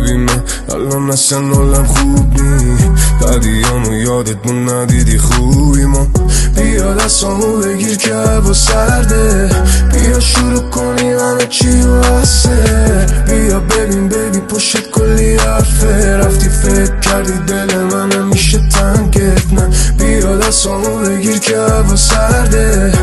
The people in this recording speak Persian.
من الان اصلا حالم خوب نی بعدیامو یادت ندیدی خوبی ما بیا دستامو بگیر که هوا سرده بیا شروع کنی همه چی واسه بیا ببین بیبی پشت کلی حرفه رفتی فکر کردی دل من همیشه تنگت نه بیا دستامو بگیر که هوا سرده